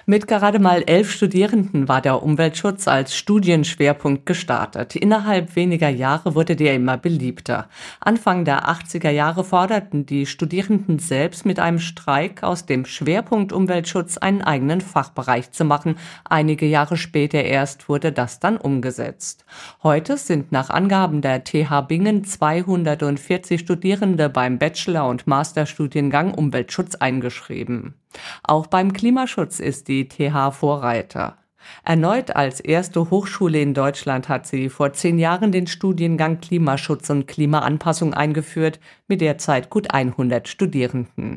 Mit gerade mal 11 Studierenden war der Umweltschutz als Studienschwerpunkt gestartet. Innerhalb weniger Jahre wurde der immer beliebter. Anfang der 80er Jahre forderten die Studierenden selbst mit einem Streik, aus dem Schwerpunkt Umweltschutz einen eigenen Fachbereich zu machen. Einige Jahre später erst wurde das dann umgesetzt. Heute sind nach Angaben der TH Bingen 240 Studierende beim Bachelor- und Masterstudiengang Umweltschutz eingeschrieben. Auch beim Klimaschutz ist die TH Vorreiter. Erneut als erste Hochschule in Deutschland hat sie vor 10 Jahren den Studiengang Klimaschutz und Klimaanpassung eingeführt, mit derzeit gut 100 Studierenden.